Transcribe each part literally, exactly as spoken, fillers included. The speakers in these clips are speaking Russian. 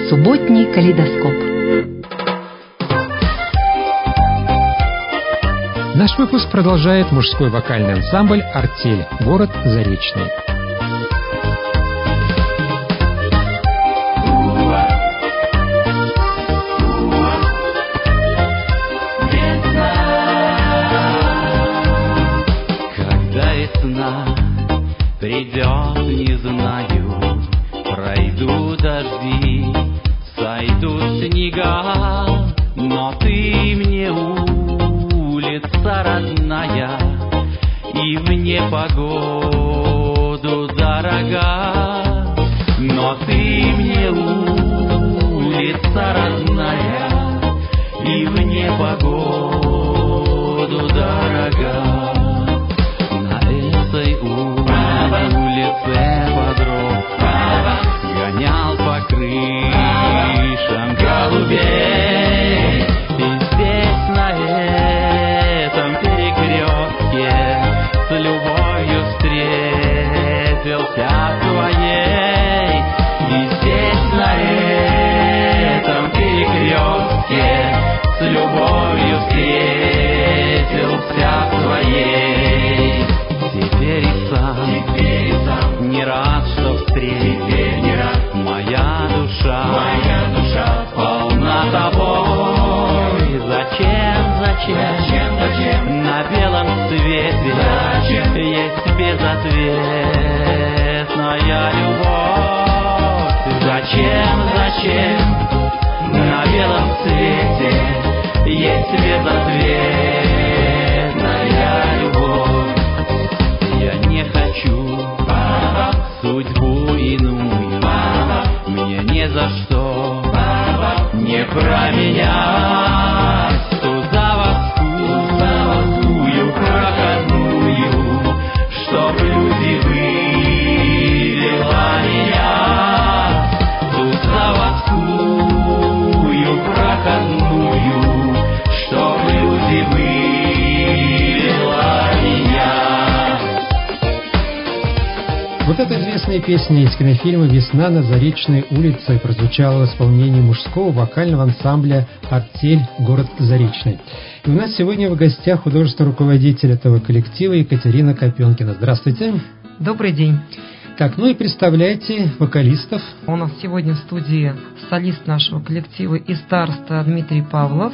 Суботній калейдоскоп. Наш выпуск продолжает мужской вокальный ансамбль «Артель», город Заречный. Когда весна придет, не знаю, пройдут дожди, сойдут снега, но ты мне улица родная и в непогоду дорога, но ты мне улица родная и в непогоду дорога. На этой улице подросток гонял по крышам голубей, и здесь на этом перекрестке с любовью встретился твоей, и здесь на этом перекрестке с любовью встретился твоей. Теперь и сам, теперь и сам не рад, что встретил, не рад. Моя душа, моя душа полна тобой. Зачем, зачем, зачем, зачем на белом свете зачем? Есть безответная любовь? Зачем, зачем на белом свете есть безответная любовь? Я не хочу судьбу иную, мне ни за что не променять ту заводскую проходную, чтоб люди вывела меня, ту заводскую проходную, чтоб люди вывела меня. Вот эта известная песня из кинофильма «Весна на Заречной улице» прозвучала в исполнении мужского вокального ансамбля «Артель», город Заречный. И у нас сегодня в гостях художественный руководитель этого коллектива Екатерина Копенкина. Здравствуйте. Добрый день. Так, ну и представляйте вокалистов. У нас сегодня в студии солист нашего коллектива и староста Дмитрий Павлов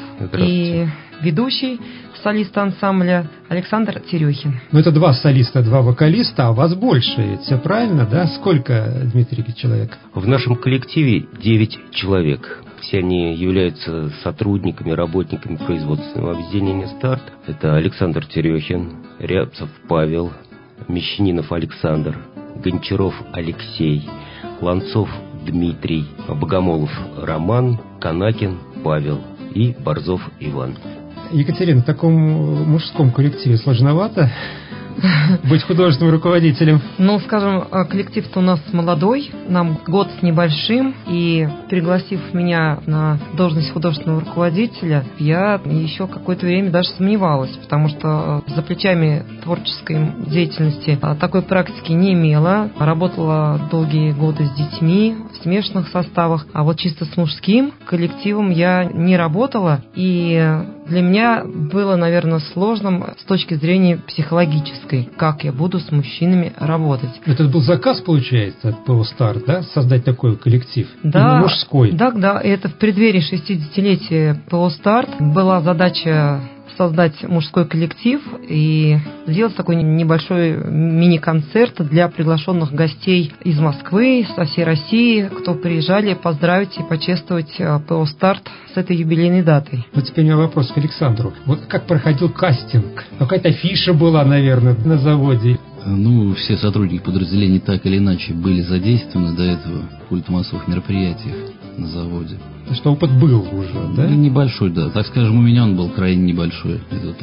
и ведущий солист ансамбля Александр Терехин. Ну, это два солиста, два вокалиста, а вас больше, ведь все правильно, да? Сколько, Дмитрий, человек? В нашем коллективе девять человек. Все они являются сотрудниками, работниками производственного объединения «Старт». Это Александр Терехин, Рябцев Павел, Мещанинов Александр, Гончаров Алексей, Ланцов Дмитрий, Богомолов Роман, Канакин Павел и Борзов Иван. Екатерина, в таком мужском коллективе сложновато быть художественным руководителем? Ну, скажем, коллектив-то у нас молодой, нам год с небольшим, и пригласив меня на должность художественного руководителя, я еще какое-то время даже сомневалась, потому что за плечами творческой деятельности такой практики не имела, работала долгие годы с детьми в смешанных составах, а вот чисто с мужским коллективом я не работала, и для меня было, наверное, сложным с точки зрения психологической, как я буду с мужчинами работать. Это был заказ, получается, от ПО «Старт», да, создать такой коллектив? Да, именно мужской? Да, да, это в преддверии шестидесятилетия ПО «Старт» была задача создать мужской коллектив и сделать такой небольшой мини-концерт для приглашенных гостей из Москвы, со всей России, кто приезжали поздравить и почествовать ПО «Старт» с этой юбилейной датой. Вот теперь у меня вопрос к Александру. Вот как проходил кастинг? Какая-то фиша была, наверное, на заводе? Ну, все сотрудники подразделений так или иначе были задействованы до этого в культмассовых мероприятиях на заводе. Что опыт был уже, да? Ну, небольшой, да. Так скажем, у меня он был крайне небольшой, этот опыт.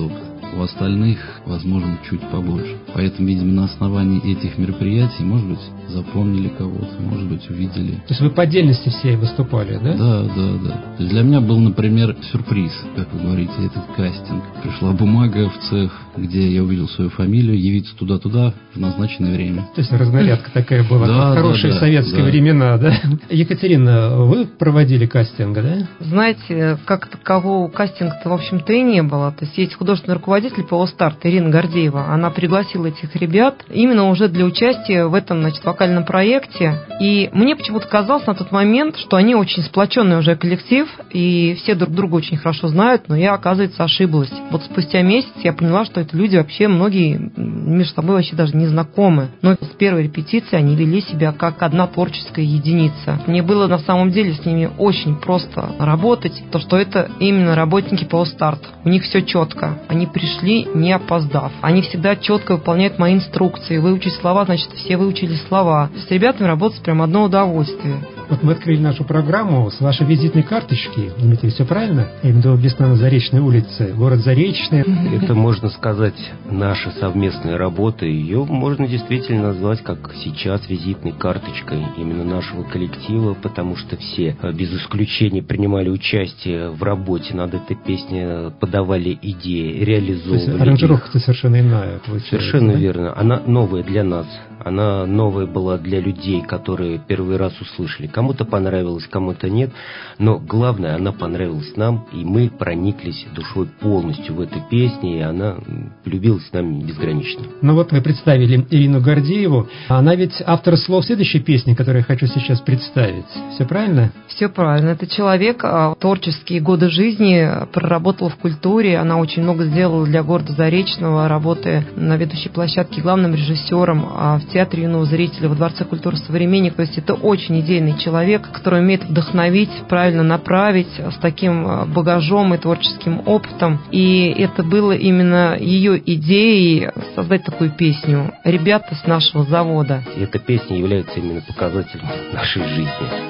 у остальных, возможно, чуть побольше. Поэтому, видимо, на основании этих мероприятий, может быть, запомнили кого-то, может быть, увидели. То есть вы по отдельности все выступали, да? Да, да, да. То есть для меня был, например, сюрприз, как вы говорите, этот кастинг. Пришла бумага в цех, где я увидел свою фамилию, явиться туда-туда в назначенное время. То есть разнарядка такая была, да, как в хорошие да, советские да. времена, да? Екатерина, вы проводили кастинг, да? Знаете, как такового кастинга-то, в общем-то, и не было. То есть есть художественный руководитель ПО «Старт» Ирина Гордеева. Она пригласила этих ребят именно уже для участия в этом, значит, вокальном проекте. И мне почему-то казалось на тот момент, что они очень сплоченный уже коллектив, и все друг друга очень хорошо знают, но я, оказывается, ошиблась. Вот спустя месяц я поняла, что это люди вообще, многие между собой вообще даже не знакомы. Но с первой репетиции они вели себя как одна творческая единица. Мне было на самом деле с ними очень просто работать, то что это именно работники ПО «Старт». У них все четко. Они пришли, не опоздав. Они всегда четко выполняют мои инструкции. Выучить слова, значит, все выучили слова. С ребятами работать прям одно удовольствие. Вот мы открыли нашу программу с вашей визитной карточки. Дмитрий, все правильно? Я имею в виду «Весна на Заречной улице», город Заречный. Это, можно сказать, наша совместная работа. Ее можно действительно назвать, как сейчас, визитной карточкой именно нашего коллектива, потому что все, без исключения, принимали участие в работе над этой песней, подавали идеи, реализовывали. То есть аранжировка-то совершенно иная получается. Совершенно да? верно. Она новая для нас. Она новая была для людей, которые первый раз услышали. Кому-то понравилось, кому-то нет. Но главное, она понравилась нам, и мы прониклись душой полностью в этой песне, и она полюбилась нами безгранично. Ну вот вы представили Ирину Гордееву. Она ведь автор слов следующей песни, которую я хочу сейчас представить. Все правильно? Все правильно. Это человек, творческие годы жизни проработала в культуре. Она очень много сделала для города Заречного, работая на ведущей площадке главным режиссером в театре юного зрителя, во Дворце культуры «Современник». То есть это очень идейный человек, который умеет вдохновить, правильно направить, с таким багажом и творческим опытом. И это было именно ее идеей создать такую песню «Ребята с нашего завода». И эта песня является именно показателем нашей жизни.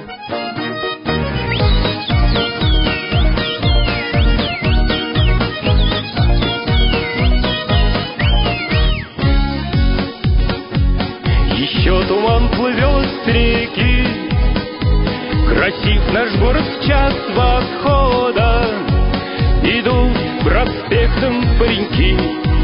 Еще туман плывет с реки, красив наш город в час восхода. Идут проспектом пареньки,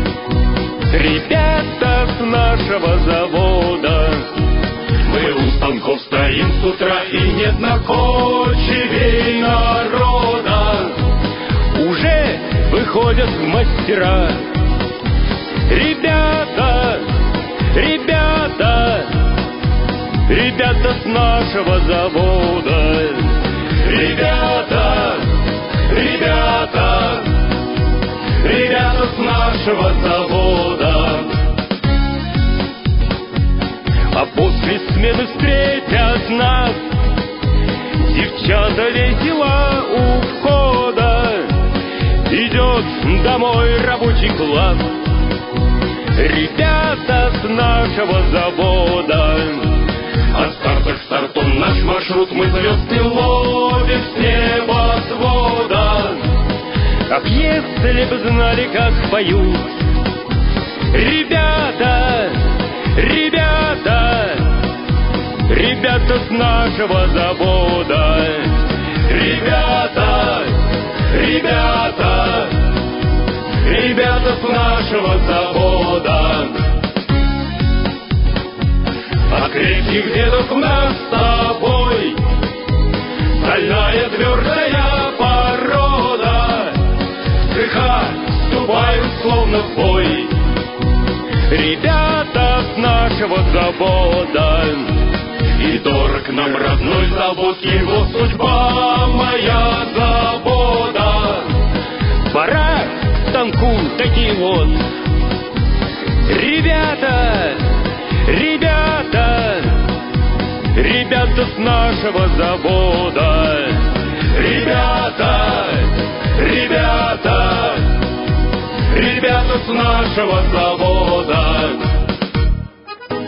ребята с нашего завода. Мы у станков стоим с утра, и нет находчивей народа. Уже выходят мастера. Ребята, ребята, ребята с нашего завода. Ребята, ребята, ребята с нашего завода. А после смены встретят нас девчата весело у входа. Идет домой рабочий класс. Ребята с нашего завода. От старта к старту наш маршрут, мы звезды ловим с небосвода. Ах, если б знали, как поют ребята, ребята, ребята с нашего завода. Ребята, ребята, ребята с нашего завода. От крепких дедов нас с тобой стальная твердая порода. Цеха вступают словно в бой ребята с нашего завода. И дорог нам родной завод, его судьба моя забота. Пора к станку такие вот ребята, ребята, ребята с нашего завода. Ребята, ребята, ребята с нашего завода.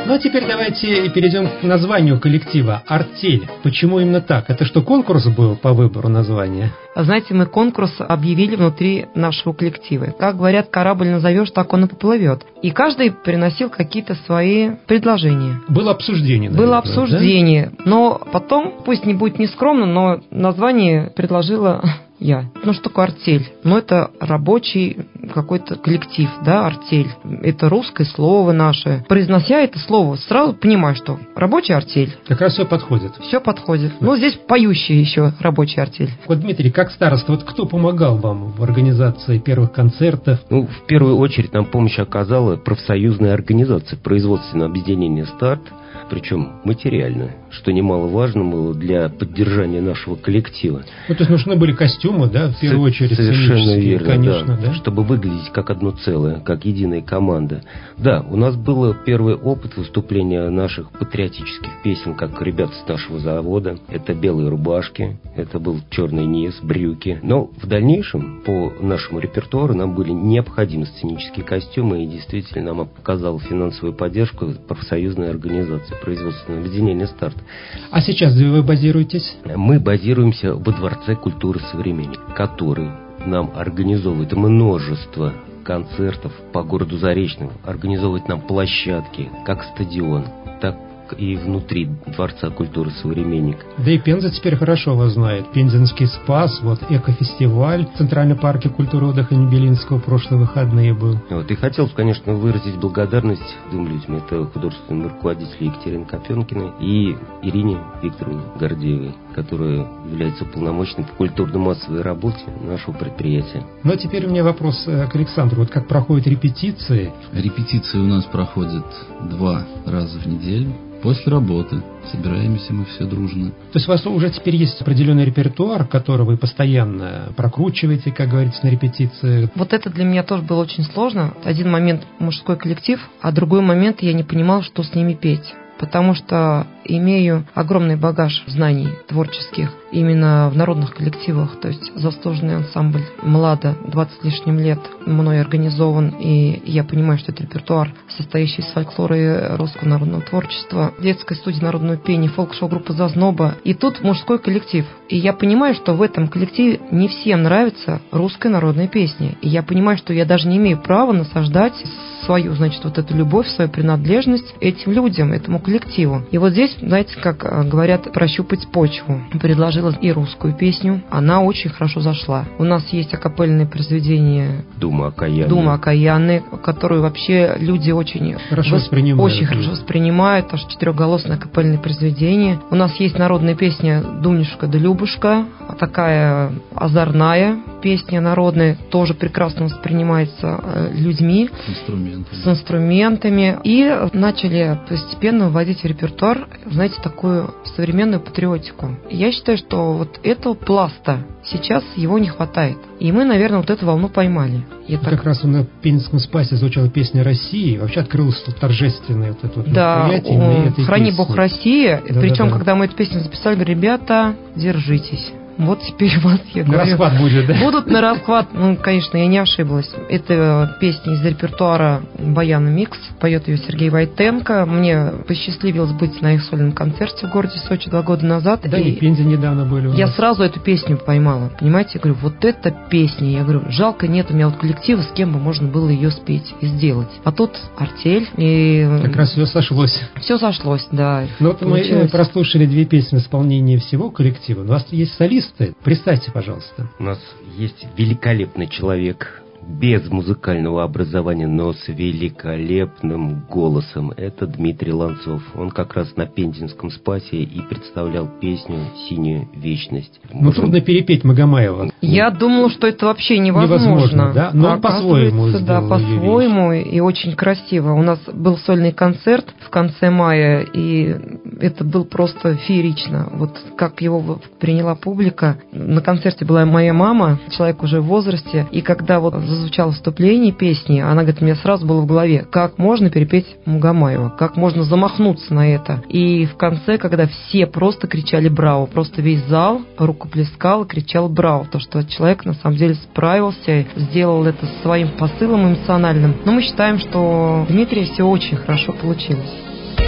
Ну а теперь давайте перейдем к названию коллектива «Артель». Почему именно так? Это что, конкурс был по выбору названия? Знаете, мы конкурс объявили внутри нашего коллектива. Как говорят, корабль назовешь, так он и поплывет. И каждый приносил какие-то свои предложения. Было обсуждение, наверное, Было обсуждение, да? Но потом, пусть не будет нескромно, но название предложила я. Ну, что такое артель? Ну, это рабочий какой-то коллектив, да, артель. Это русское слово наше. Произнося это слово, сразу понимаю, что рабочая артель. Как раз все подходит. Все подходит. Ну, здесь поющая еще рабочая артель. Вот, Дмитрий, как староста, вот кто помогал вам в организации первых концертов? Ну, в первую очередь нам помощь оказала профсоюзная организация, производственное объединение «Старт», причем материальное, что немаловажно было для поддержания нашего коллектива. Ну, то есть нужны были костюмы, да, в первую очередь, совершенно верно, конечно, да, да, чтобы выглядеть как одно целое, как единая команда. Да, у нас был первый опыт выступления наших патриотических песен, как ребят с нашего завода. Это «Белые рубашки», это был «Черный низ», «Брюки». Но в дальнейшем по нашему репертуару нам были необходимы сценические костюмы, и действительно нам оказала финансовую поддержку профсоюзная организация, производственное объединение «Старт». А сейчас где вы базируетесь? Мы базируемся во Дворце культуры «Современник», который нам организовывает множество концертов по городу Заречному, организовывает нам площадки, как стадион, так и внутри Дворца культуры «Современник». Да и Пенза теперь хорошо вас знает. Пензенский спас, вот экофестиваль в Центральном парке культуры и отдыха Небелинского прошлые выходные был. Вот, и хотелось, конечно, выразить благодарность двум людям. Это художественному руководителю Екатерине Копенкиной и Ирине Викторовне Гордеевой, которая является полномочной по культурно-массовой работе нашего предприятия. Ну, а теперь у меня вопрос к Александру. Вот как проходят репетиции? Репетиции у нас проходят два раза в неделю. После работы собираемся мы все дружно. То есть у вас уже теперь есть определенный репертуар, который вы постоянно прокручиваете, как говорится, на репетиции? Вот это для меня тоже было очень сложно. Один момент мужской коллектив, а другой момент я не понимала, что с ними петь. Потому что имею огромный багаж знаний творческих именно в народных коллективах, то есть заслуженный ансамбль «Млада», двадцать с лишним лет мной организован, и я понимаю, что это репертуар, состоящий из фольклора и русского народного творчества, детской студии народного пения, фолк-шоу группы «Зазноба», и тут мужской коллектив. И я понимаю, что в этом коллективе не всем нравится русская народная песня, и я понимаю, что я даже не имею права насаждать свою, значит, вот эту любовь, свою принадлежность этим людям, этому коллективу. И вот здесь, знаете, как говорят, прощупать почву. Предложила и русскую песню. Она очень хорошо зашла. У нас есть акапельное произведение «Дума окаянная», «Дума окаянная», которую вообще люди очень хорошо вос... воспринимают. Очень хорошо воспринимают, аж четырехголосное акапельное произведение. У нас есть народная песня «Дунюшка да Любушка», такая озорная песня народная, тоже прекрасно воспринимается людьми. С инструментами. С инструментами. И начали постепенно вводить в репертуар, знаете, такую современную патриотику. Я считаю, что вот этого пласта сейчас его не хватает. И мы, наверное, вот эту волну поймали. Я как так... раз на Пензенском спасе звучала песня России, вообще открылось торжественное вот это вот да, мероприятие. «Храни Бог Россия». Да, Причем, да, да. когда мы эту песню записали, говорю, ребята, держитесь. Вот теперь вас, я на говорю, расхват будет, да? Будут на расхват. Ну, конечно, я не ошиблась. Это песня из репертуара Баяна Микс. Поет ее Сергей Войтенко. Мне посчастливилось быть на их сольном концерте в городе Сочи два года назад. Да, и в Пензе недавно были. Я сразу эту песню поймала. Понимаете, я говорю, вот эта песня. Я говорю, жалко, нет у меня вот коллектива, с кем бы можно было ее спеть и сделать. А тут артель. И... Как раз все сошлось. Все сошлось, да. Ну вот мы прослушали две песни в исполнении всего коллектива. Но у вас есть солист. Представьте, пожалуйста. У нас есть великолепный человек, без музыкального образования, но с великолепным голосом. Это Дмитрий Ланцов. Он как раз на Пензенском спасе и представлял песню «Синяя вечность». Ну, Можем... трудно перепеть Магомаева. Я думала, что это вообще невозможно. Невозможно, да? Но он по-своему да, по-своему и очень красиво. У нас был сольный концерт в конце мая, и это было просто феерично. Вот как его приняла публика. На концерте была моя мама, человек уже в возрасте, и когда вот зазвучало вступление песни, она говорит, у меня сразу было в голове, как можно перепеть Магомаева, как можно замахнуться на это. И в конце, когда все просто кричали «Браво!», просто весь зал рукоплескал и кричал «Браво!», потому что человек на самом деле справился, сделал это своим посылом эмоциональным. Но мы считаем, что у Дмитрия все очень хорошо получилось.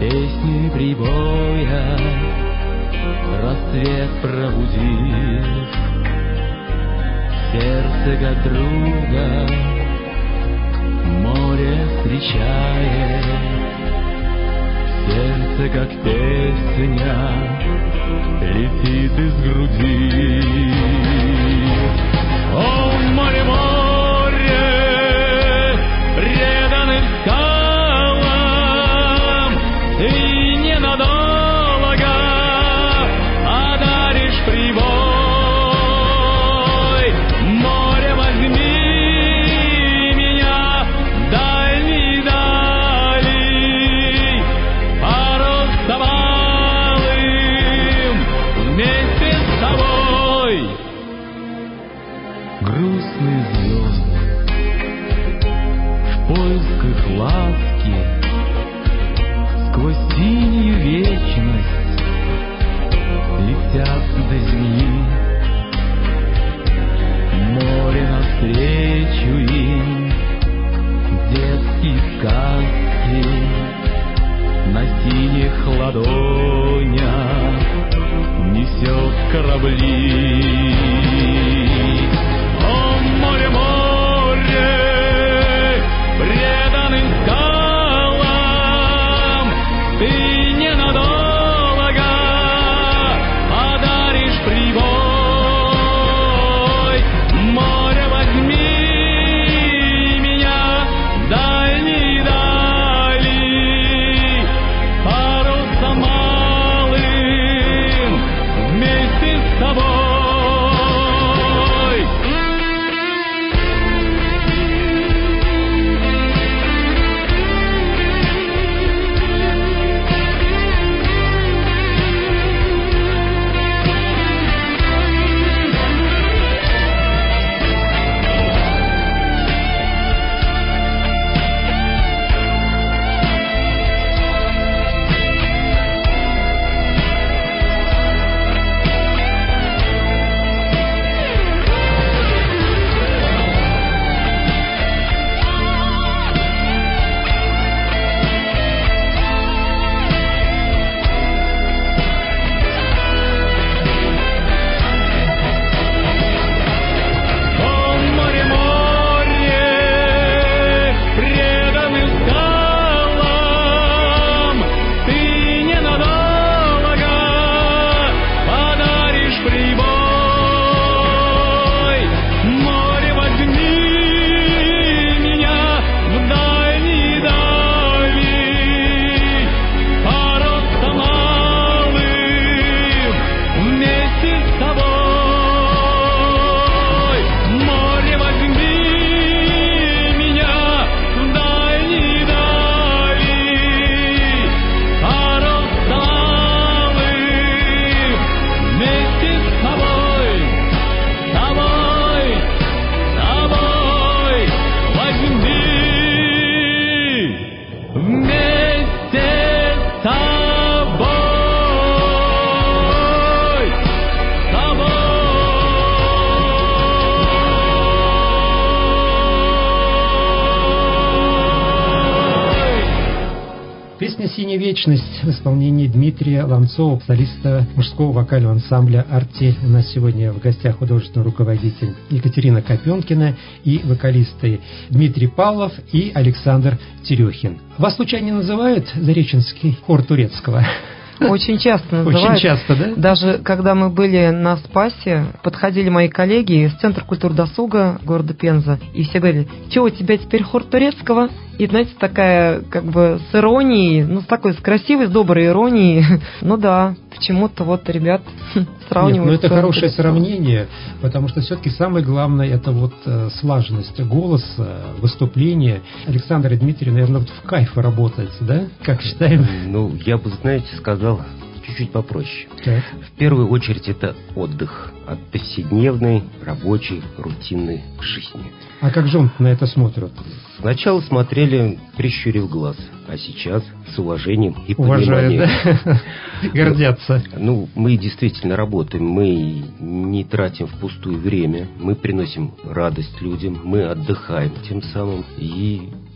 песни прибоя, рассвет пробудив, сердце как друга море встречает, сердце как песня летит из груди. О, море, море, преданным скалам, ты ненадолго одаришь прибой. Море, возьми меня дальней дали, парус малым вместе с тобой. Грустный звезд в поисках ласки сквозь синюю вечность летят до земли. Море навстречу им, детские сказки на синих ладонях несет корабли. О, море, море, преданным скалам, ты ненадолго одаришь прибой. Море, возьми меня дальней дали, парусом малым вместе с тобой. Песня «Синяя вечность» в исполнении Дмитрия Ланцова, солиста мужского вокального ансамбля «Артель». У нас сегодня в гостях художественный руководитель Екатерина Копенкина и вокалисты Дмитрий Павлов и Александр Терехин. Вас случайно не называют Зареченский хор турецкого? Очень часто называют. Очень часто, да? Даже когда мы были на Спасе, подходили мои коллеги из Центра культуры досуга города Пенза, и все говорили: «Чего, у тебя теперь хор турецкого?» И, знаете, такая, как бы, с иронией, ну, с такой, с красивой, с доброй иронией. Ну да, почему-то вот ребят сравнивают. Нет, ну это хорошее сравнение, потому что все-таки самое главное — это вот э, слаженность голоса, выступления. Александр и Дмитрий, наверное, вот в кайф работается, да? Как считаем? Ну, я бы, знаете, сказал чуть-чуть попроще. Так. В первую очередь это отдых от повседневной, рабочей, рутинной жизни. А как же он на это смотрит? Сначала смотрели, прищурив глаз, а сейчас с уважением и Уважают, пониманием. да? Гордятся. Ну, мы действительно работаем, мы не тратим впустую время, мы приносим радость людям, мы отдыхаем тем самым, и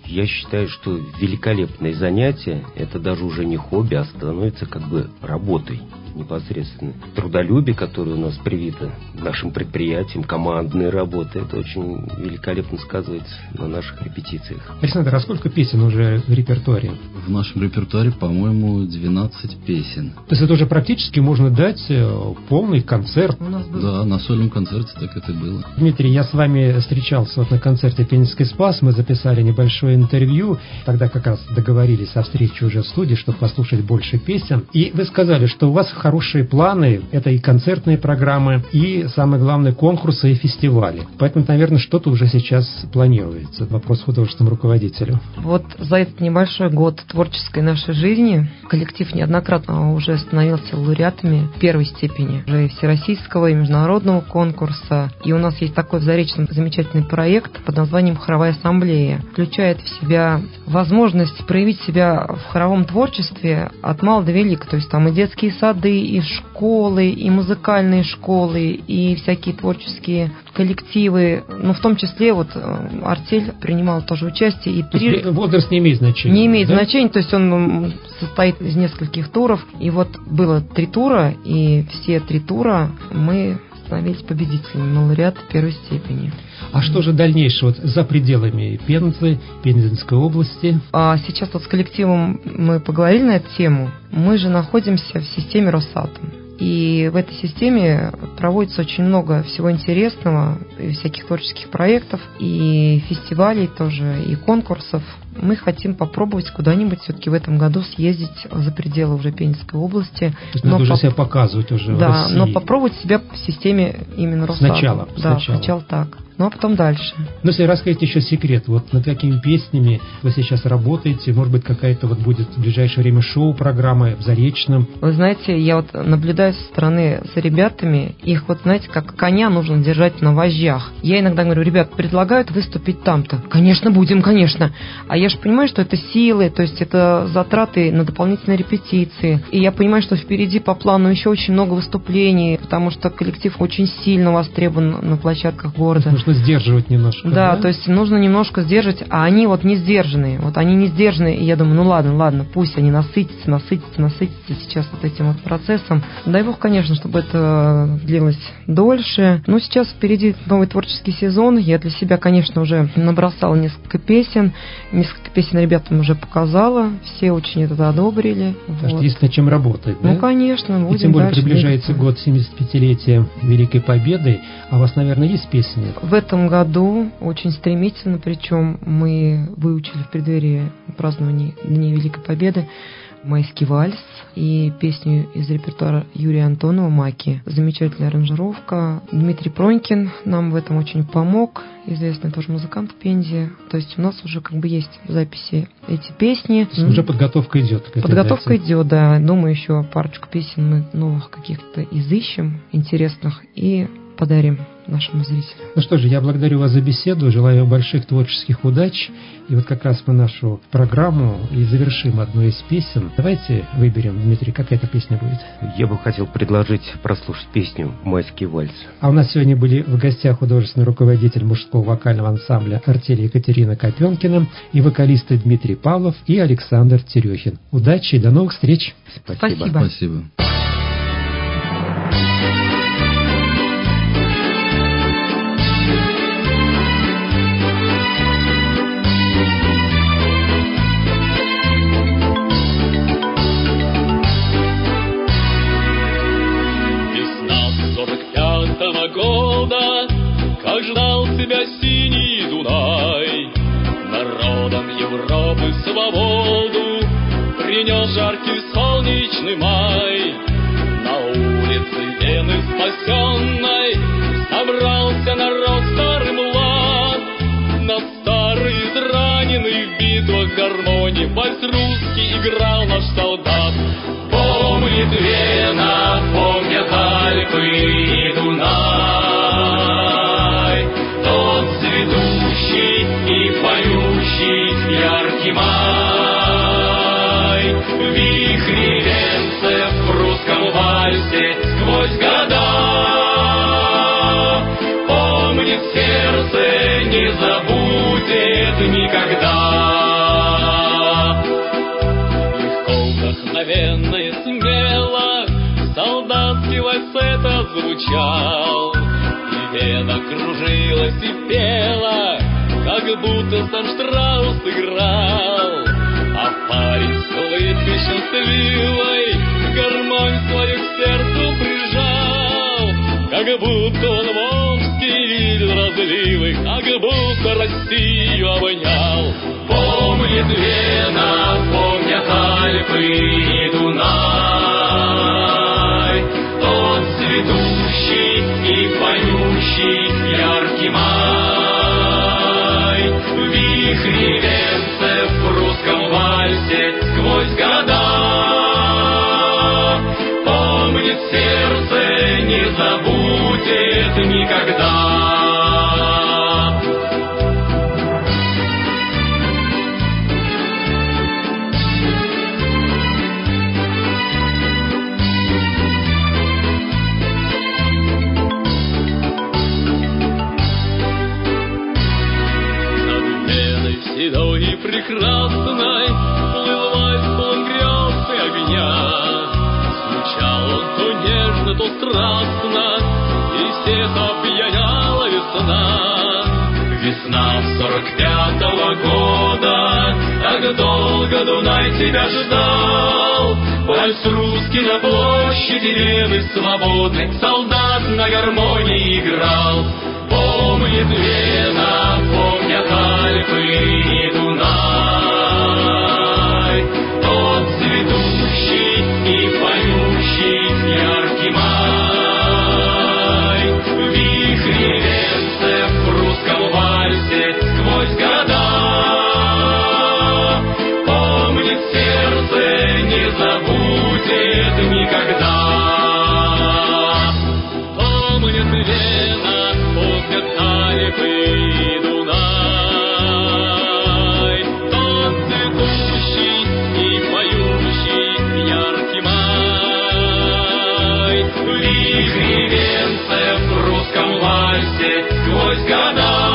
Я считаю, что великолепное занятие – это даже уже не хобби, а становится как бы работой непосредственно. Трудолюбие, которое у нас привито нашим предприятиям, командные работы, это очень великолепно сказывается на наших репетициях. Александр, а сколько песен уже в репертуаре? В нашем репертуаре, по-моему, двенадцать песен. То есть это уже практически можно дать полный концерт. У нас был... Да, на сольном концерте так это и было. Дмитрий, я с вами встречался вот на концерте «Пензенский спас», мы записали небольшое интервью, тогда как раз договорились о встрече уже в студии, чтобы послушать больше песен. И вы сказали, что у вас хорошие планы, это и концертные программы, и, самое главное, конкурсы и фестивали. Поэтому, наверное, что-то уже сейчас планируется. Вопрос художественному руководителю. Вот за этот небольшой год творческой нашей жизни коллектив неоднократно уже становился лауреатами первой степени уже и всероссийского, и международного конкурса. И у нас есть такой в Заречном замечательный проект под названием «Хоровая ассамблея». Включает в себя возможность проявить себя в хоровом творчестве от мала до велика. То есть там и детские сады, и школы, и музыкальные школы, и всякие творческие коллективы. Ну, в том числе вот «Артель» принимала тоже участие. И три... Возраст не имеет значения. Не имеет да? значения, то есть он состоит из нескольких туров. И вот было три тура, и все три тура мы становились победителями, лауреаты первой степени. А что же дальнейшее вот за пределами Пензы, Пензенской области? А сейчас вот с коллективом мы поговорили на эту тему. Мы же находимся в системе Росатом. И в этой системе проводится очень много всего интересного, и всяких творческих проектов, и фестивалей тоже, и конкурсов. Мы хотим попробовать куда-нибудь все-таки в этом году съездить за пределы уже Пензенской области. То есть надо уже поп... себя показывать уже да, в России. но попробовать себя в системе именно Росатом. Сначала. Да, сначала. сначала так. Ну, а потом дальше. Ну, если рассказать еще секрет, вот над какими песнями вы сейчас работаете, может быть, какая-то вот будет в ближайшее время шоу-программа в Заречном? Вы знаете, я вот наблюдаю со стороны за ребятами, их вот, знаете, как коня нужно держать на вожжах. Я иногда говорю, ребят, предлагают выступить там-то. Конечно, будем, конечно. А я же понимаю, что это силы, то есть это затраты на дополнительные репетиции. И я понимаю, что впереди по плану еще очень много выступлений, потому что коллектив очень сильно востребован на площадках города. Нужно сдерживать немножко. Да, да, то есть нужно немножко сдерживать, а они вот не сдержанные. Вот они не сдержанные, и я думаю, ну ладно, ладно, пусть они насытятся, насытятся, насытятся сейчас вот этим вот процессом. Дай бог, конечно, чтобы это длилось дольше. Но сейчас впереди новый творческий сезон. Я для себя, конечно, уже набросала несколько песен. Несколько песен ребятам уже показала. Все очень это одобрили. Потому вот. что есть над чем работать, да? Ну, конечно. И тем более приближается двигаться. год семидесятипятилетия Великой Победы. А у вас, наверное, есть песни? В этом году очень стремительно, причем мы выучили в преддверии празднования Дней Великой Победы «Майский вальс» и песню из репертуара Юрия Антонова «Маки». Замечательная аранжировка. Дмитрий Пронькин нам в этом очень помог, известный тоже музыкант в Пензе. То есть у нас уже как бы есть в записи эти песни. Ну, уже подготовка идет к этой Подготовка дате. идет, да. Думаю, еще парочку песен мы новых каких-то изыщем, интересных, и подарим нашему зрителю. Ну что же, я благодарю вас за беседу, желаю больших творческих удач. И вот как раз мы нашу программу и завершим одной из песен. Давайте выберем, Дмитрий, какая эта песня будет? Я бы хотел предложить прослушать песню «Майский вальс». А у нас сегодня были в гостях художественный руководитель мужского вокального ансамбля «Артель» Екатерина Копенкина и вокалисты Дмитрий Павлов и Александр Терехин. Удачи и до новых встреч! Спасибо. Спасибо. Спасибо. Года, как ждал себя синий Дунай, народам Европы свободу принес жаркий солнечный май. На улице Вены спасенной собрался народ старый млад, на старый израненный в битвах гармонии вальс русский играл наш солдат. Помнит Вена, помнят Альпы и Дунай, тот цветущий и поющий яркий май. Вихри венцев в русском вальсе сквозь года помнит сердце, не забудет никогда. фальцета звучал, и Вена кружилась и пела, как будто сам Штраус играл. А парень с улыбкой счастливой гармонь свою к сердцу прижал, как будто он волжский видел разливы, как будто Россию обнял. Помнит Вена, помнят Альпы и Дунай, тот цветущий и поющий яркий май, в вихре венцев в русском вальсе сквозь года. Помнит сердце, не забудет никогда. Седой и прекрасной плыл вальс полон грез и огня. Звучал он то нежно, то страстно, и всех опьяняла весна. Весна сорок пятого года, так долго Дунай тебя ждал. Вальс русский на площади Вены свободный, солдат на гармонии играл. Помнит Вена, помнят Альпы и Дунай, тот цветущий и поющий яркий май, в вихре венцев в русском вальсе сквозь года. Помнит сердце, не забудет никогда. Помнит Вена, помнят Альпы и Дунай, тот цветущий и поющий яркий май, в вихре венцев в русском вальсе сквозь года.